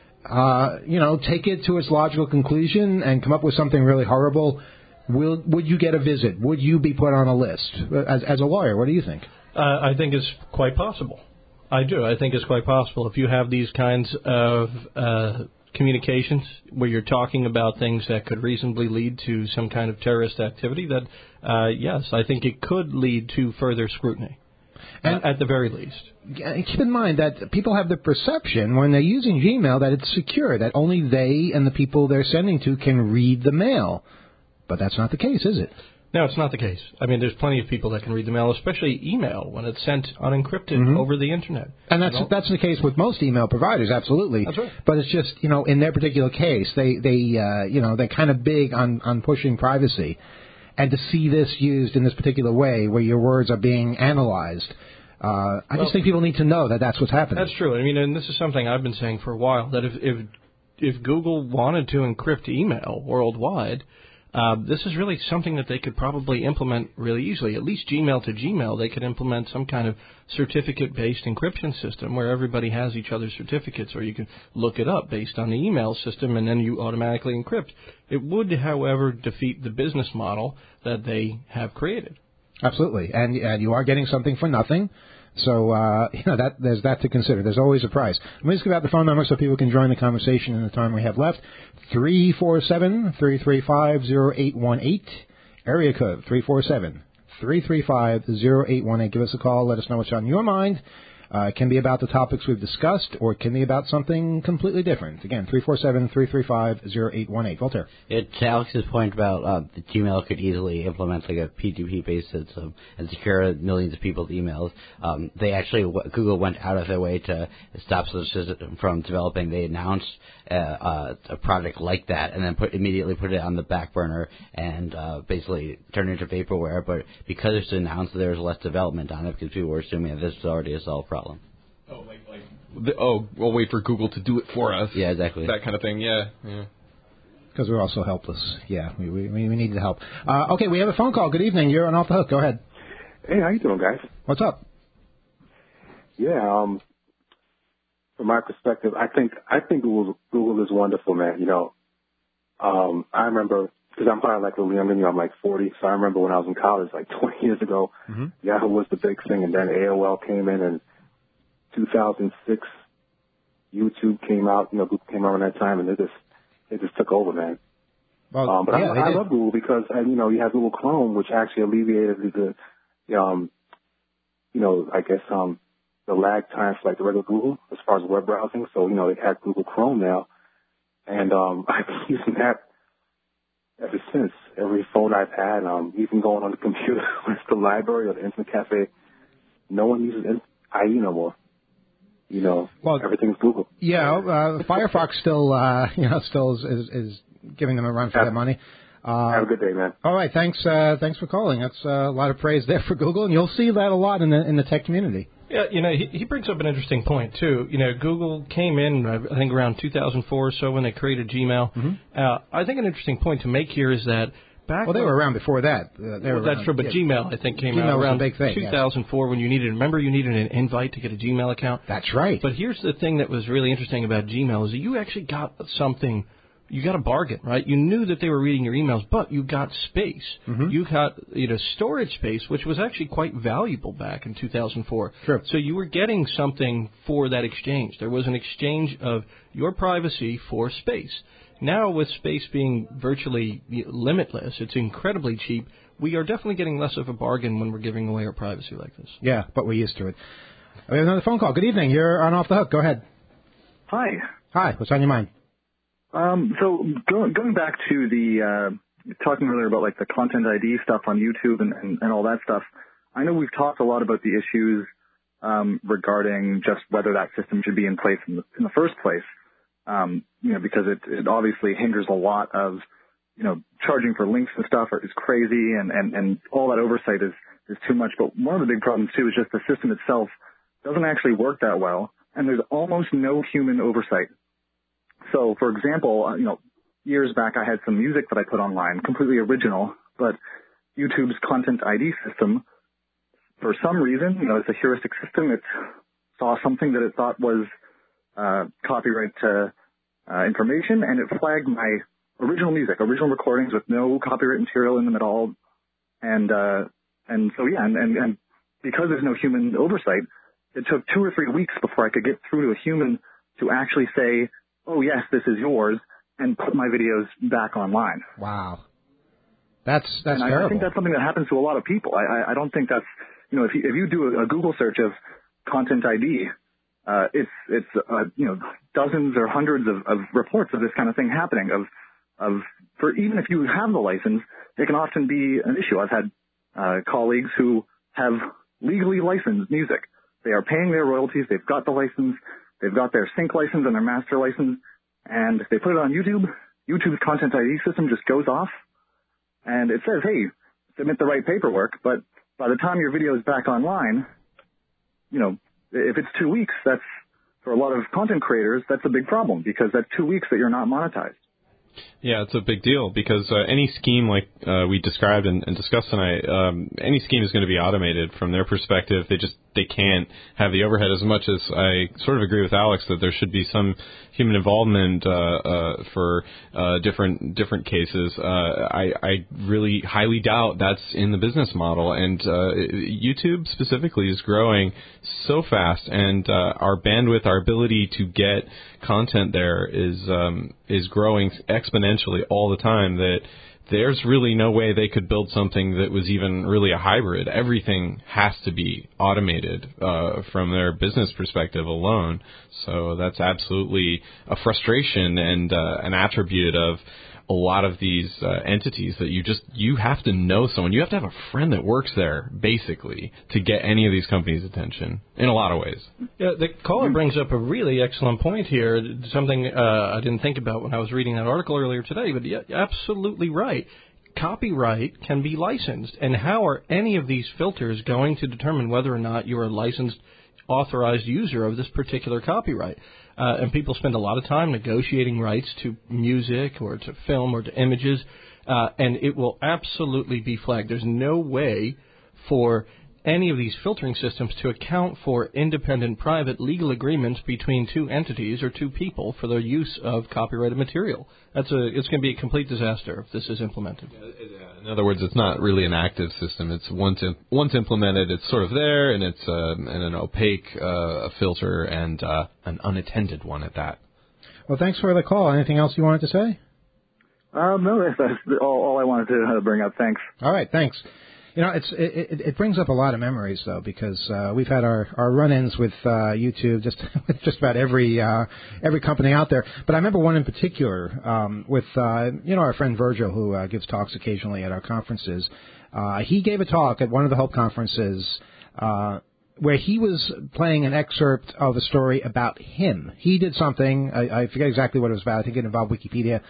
Take it to its logical conclusion and come up with something really horrible. Would you get a visit? Would you be put on a list? As a lawyer, what do you think? I think it's quite possible. I do. I think it's quite possible. If you have these kinds of communications where you're talking about things that could reasonably lead to some kind of terrorist activity, that, yes, I think it could lead to further scrutiny, at the very least. Keep in mind that people have the perception when they're using Gmail that it's secure, that only they and the people they're sending to can read the mail. But that's not the case, is it? No, it's not the case. I mean, there's plenty of people that can read the mail, especially email, when it's sent unencrypted over the Internet. And that's the case with most email providers, absolutely. That's right. But it's just, in their particular case, they're kind of big on pushing privacy. And to see this used in this particular way, where your words are being analyzed, I just think people need to know that that's what's happening. That's true. I mean, and this is something I've been saying for a while, that if Google wanted to encrypt email worldwide, this is really something that they could probably implement really easily. At least Gmail to Gmail, they could implement some kind of certificate-based encryption system where everybody has each other's certificates, or you can look it up based on the email system, and then you automatically encrypt. It would, however, defeat the business model that they have created. Absolutely. And you are getting something for nothing. So, there's that to consider. There's always a price. Let me just give out the phone number so people can join the conversation in the time we have left. 347-335-0818. Area code 347-335-0818. Give us a call. Let us know what's on your mind. It can be about the topics we've discussed, or it can be about something completely different. Again, 347-335-0818. Voltaire. To Alex's point about the Gmail could easily implement like a PGP-based system and secure millions of people's emails. Google went out of their way to stop the system from developing. They announced a project like that and then immediately put it on the back burner and basically turned it into vaporware. But because it's announced, there was less development on it because people were assuming that this was already a solved problem. We'll wait for Google to do it for us. Yeah, exactly. That kind of thing, yeah. Because we're also helpless. Yeah, we need the help. Okay, we have a phone call. Good evening. You're on Off the Hook. Go ahead. Hey, how you doing, guys? What's up? Yeah, from my perspective, I think Google is wonderful, man. I remember, because I'm probably like a little younger than you, I'm like 40, so I remember when I was in college, like 20 years ago, Yahoo was the big thing, and then AOL came in, and 2006, YouTube came out. Google came out around that time, and they just took over, man. Well, but I love Google because you have Google Chrome, which actually alleviated the lag time for like the regular Google as far as web browsing. So they had Google Chrome now, and I've been using that ever since. Every phone I've had, even going on the computer, whether it's the library or the internet cafe, no one uses IE no more. Everything's Google. Yeah, Firefox still is giving them a run for their money. Have a good day, man. All right, thanks for calling. That's a lot of praise there for Google, and you'll see that a lot in the tech community. Yeah, he brings up an interesting point, too. Google came in, I think, around 2004 or so when they created Gmail. I think an interesting point to make here is that they were around before that. That's true, but Gmail, I think, came out around 2004 when you needed an invite to get a Gmail account. That's right. But here's the thing that was really interesting about Gmail is that you actually got something. You got a bargain, right? You knew that they were reading your emails, but you got space. You got storage space, which was actually quite valuable back in 2004. Sure. So you were getting something for that exchange. There was an exchange of your privacy for space. Now, with space being virtually limitless, it's incredibly cheap. We are definitely getting less of a bargain when we're giving away our privacy like this. Yeah, but we're used to it. We have another phone call. Good evening. You're on Off the Hook. Go ahead. Hi. Hi. What's on your mind? So going back to the talking earlier about like the Content ID stuff on YouTube and all that stuff, I know we've talked a lot about the issues regarding just whether that system should be in place in the first place. Because it obviously hinders a lot of, charging for links and stuff is crazy and all that oversight is too much. But one of the big problems too is just the system itself doesn't actually work that well, and there's almost no human oversight. So, for example, years back I had some music that I put online, completely original, but YouTube's Content ID system, for some reason, it's a heuristic system, it saw something that it thought was copyright information, and it flagged my original music, original recordings with no copyright material in them at all. And because there's no human oversight, it took 2 or 3 weeks before I could get through to a human to actually say, oh yes, this is yours, and put my videos back online. Wow. That's and terrible. I think that's something that happens to a lot of people. I don't think that's, if you do a Google search of Content ID, it's dozens or hundreds of reports of this kind of thing happening. For even if you have the license, it can often be an issue. I've had colleagues who have legally licensed music. They are paying their royalties. They've got the license. They've got their sync license and their master license, and they put it on YouTube. YouTube's Content ID system just goes off, and it says, hey, submit the right paperwork. But by the time your video is back online, if it's 2 weeks, that's, for a lot of content creators, that's a big problem, because that's 2 weeks that you're not monetized. Yeah, it's a big deal because any scheme like we described and discussed tonight, any scheme is going to be automated from their perspective. They can't have the overhead as much as I sort of agree with Alex that there should be some human involvement for different cases. I really highly doubt that's in the business model, and YouTube specifically is growing so fast, and our bandwidth, our ability to get content there is growing exponentially all the time, that there's really no way they could build something that was even really a hybrid. Everything has to be automated from their business perspective alone. So that's absolutely a frustration and an attribute of a lot of these entities, that you have to know someone. You have to have a friend that works there, basically, to get any of these companies' attention in a lot of ways. Yeah, the caller brings up a really excellent point here, something I didn't think about when I was reading that article earlier today, but yeah, absolutely right. Copyright can be licensed, and how are any of these filters going to determine whether or not you're a licensed, authorized user of this particular copyright? And people spend a lot of time negotiating rights to music or to film or to images, and it will absolutely be flagged. There's no way for any of these filtering systems to account for independent, private, legal agreements between two entities or two people for the use of copyrighted material. It's going to be a complete disaster if this is implemented. In other words, it's not really an active system. It's once implemented, it's sort of there, and it's an opaque filter and an unattended one at that. Well, thanks for the call. Anything else you wanted to say? No, that's all I wanted to bring up. Thanks. All right, thanks. It brings up a lot of memories, though, because we've had our run-ins with YouTube with just about every company out there. But I remember one in particular with our friend Virgil, who gives talks occasionally at our conferences. He gave a talk at one of the Hope conferences where he was playing an excerpt of a story about him. He did something, I forget exactly what it was about. I think it involved Wikipedia.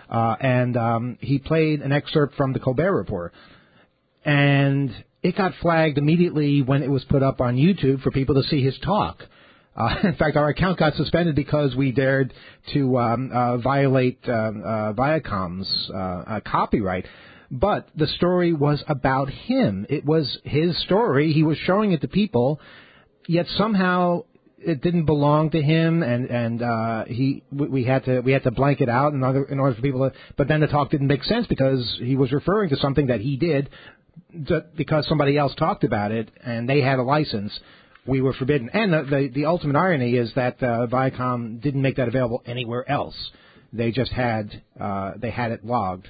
And he played an excerpt from the Colbert Report. And it got flagged immediately when it was put up on YouTube for people to see his talk. In fact, our account got suspended because we dared to violate Viacom's copyright. But the story was about him. It was his story. He was showing it to people, yet somehow it didn't belong to him, and we had to blank it out in order for people to. But then the talk didn't make sense because he was referring to something that he did. Because somebody else talked about it and they had a license, we were forbidden. And the ultimate irony is that Viacom didn't make that available anywhere else. They just had it logged.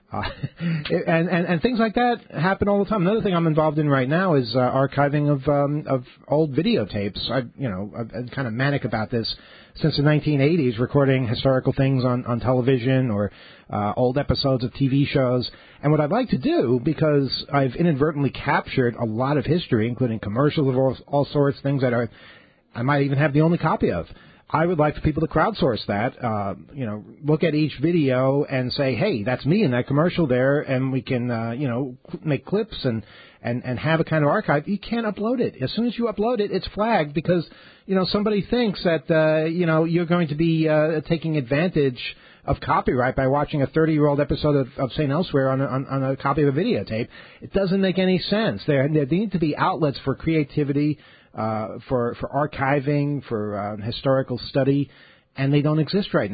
And things like that happen all the time. Another thing I'm involved in right now is archiving of old videotapes. I've been kind of manic about this since the 1980s, recording historical things on television or old episodes of TV shows. And what I'd like to do, because I've inadvertently captured a lot of history, including commercials of all sorts, things that I might even have the only copy of. I would like for people to crowdsource that, look at each video and say, hey, that's me in that commercial there, and we can, make clips and have a kind of archive. You can't upload it. As soon as you upload it, it's flagged because, somebody thinks that, you're going to be taking advantage of copyright by watching a 30-year-old episode of St. Elsewhere on a copy of a videotape. It doesn't make any sense. There need to be outlets for creativity, for archiving, for historical study, and they don't exist right now.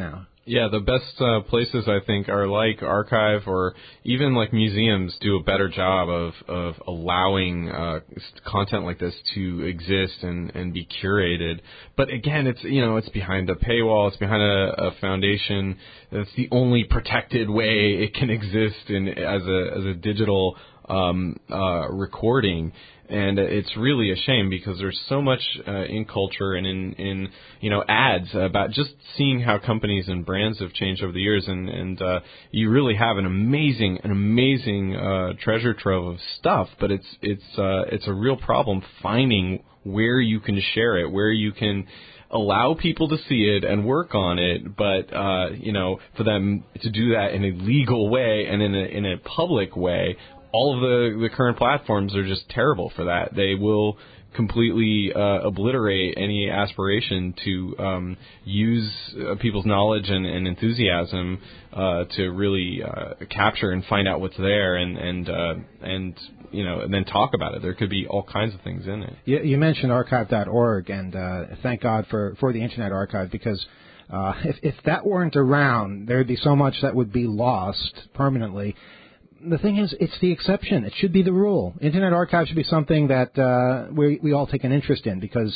Yeah, the best places, I think, are like Archive or even like museums do a better job of allowing content like this to exist and be curated. But again, it's behind a paywall, it's behind a foundation. That's the only protected way it can exist as a digital recording. And it's really a shame because there's so much in culture and in ads about just seeing how companies and brands have changed over the years, and you really have an amazing treasure trove of stuff. But it's a real problem finding where you can share it, where you can allow people to see it and work on it, but for them to do that in a legal way and in a public way. All of the current platforms are just terrible for that. They will completely obliterate any aspiration to use people's knowledge and enthusiasm to really capture and find out what's there and then talk about it. There could be all kinds of things in it. You mentioned archive.org, and thank God for the Internet Archive, because if that weren't around, there would be so much that would be lost permanently. The thing is, it's the exception. It should be the rule. Internet Archive should be something that we all take an interest in, because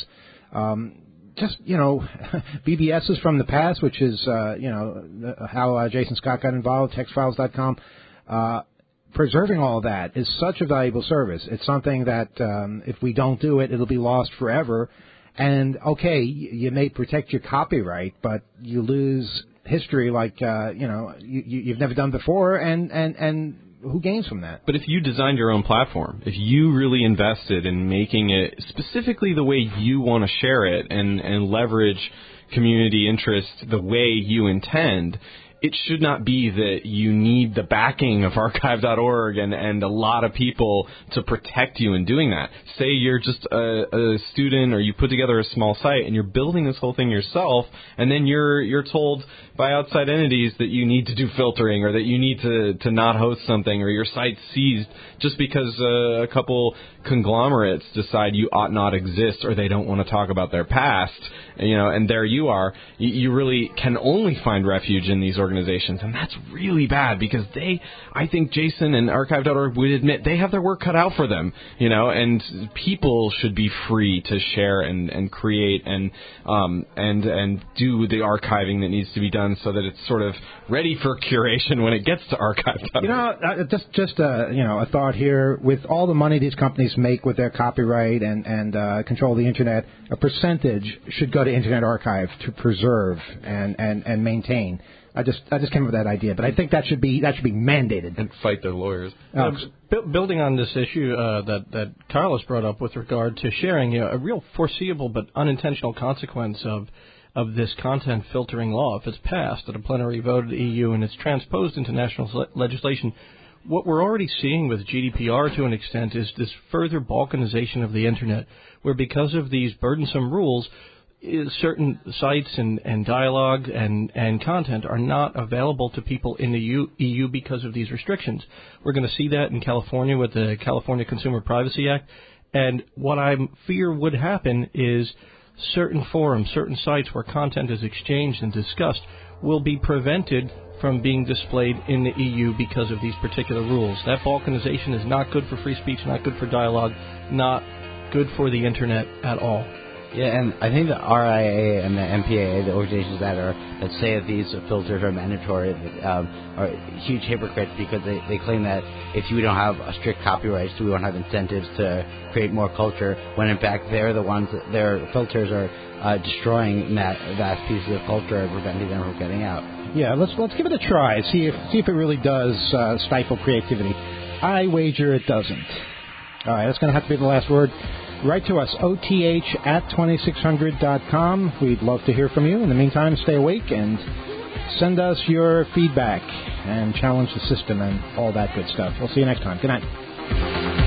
BBSs from the past, which is how Jason Scott got involved, textfiles.com, preserving all of that is such a valuable service. It's something that if we don't do it, it'll be lost forever. And okay, you may protect your copyright, but you lose history like you've never done before, and who gains from that? But if you designed your own platform, if you really invested in making it specifically the way you want to share it and leverage community interest the way you intend, it should not be that you need the backing of archive.org and a lot of people to protect you in doing that. Say you're just a student, or you put together a small site and you're building this whole thing yourself, and then you're told by outside entities that you need to do filtering, or that you need to not host something, or your site's seized just because a couple conglomerates decide you ought not exist, or they don't want to talk about their past, and there you are. You really can only find refuge in these organizations, and that's really bad, because I think Jason and archive.org would admit they have their work cut out for them, and people should be free to share and create and do the archiving that needs to be done so that it's sort of ready for curation when it gets to archive.org. Just a thought here. With all the money these companies make with their copyright and control the internet, a percentage should go to Internet Archive to preserve and maintain. I just came up with that idea, but I think that should be mandated. And fight their lawyers. Building on this issue that Carlos brought up with regard to sharing, a real foreseeable but unintentional consequence of this content filtering law, if it's passed at a plenary vote of the EU and it's transposed into national legislation, what we're already seeing with GDPR to an extent is this further balkanization of the Internet, where because of these burdensome rules, certain sites and dialogue and content are not available to people in the EU because of these restrictions. We're going to see that in California with the California Consumer Privacy Act. And what I fear would happen is certain forums, certain sites where content is exchanged and discussed will be prevented from being displayed in the EU because of these particular rules. That balkanization is not good for free speech, not good for dialogue, not good for the Internet at all. Yeah, and I think the RIA and the MPAA, the organizations that say that these filters are mandatory, are huge hypocrites, because they claim that if you don't have strict copyrights, we won't have incentives to create more culture, when in fact they're the ones that their filters are destroying vast pieces of culture and preventing them from getting out. Yeah, let's give it a try. See if it really does stifle creativity. I wager it doesn't. All right, that's going to have to be the last word. Write to us, oth@2600.com. We'd love to hear from you. In the meantime, stay awake and send us your feedback and challenge the system and all that good stuff. We'll see you next time. Good night.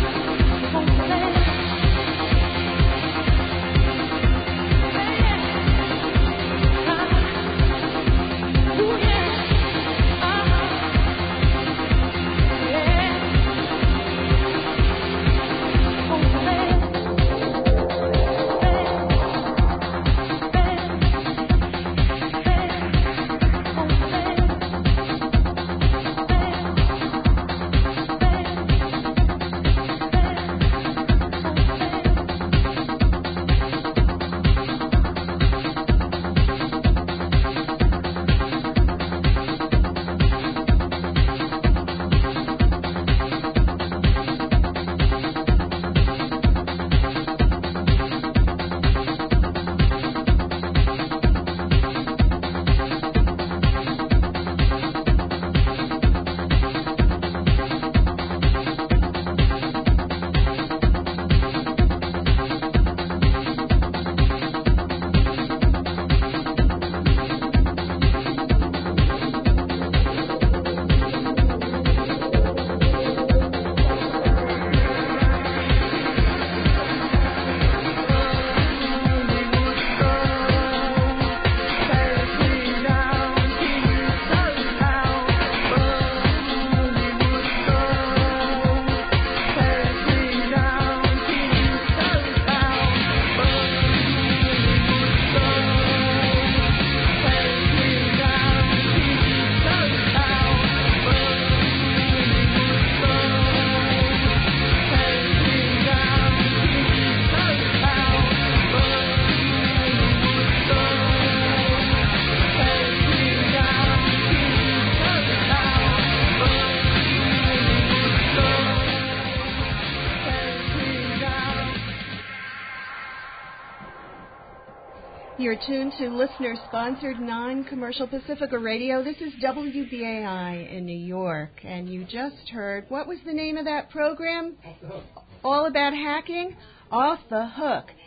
You're tuned to listener-sponsored non-commercial Pacifica Radio. This is WBAI in New York, and you just heard, what was the name of that program? All About Hacking? Off the Hook.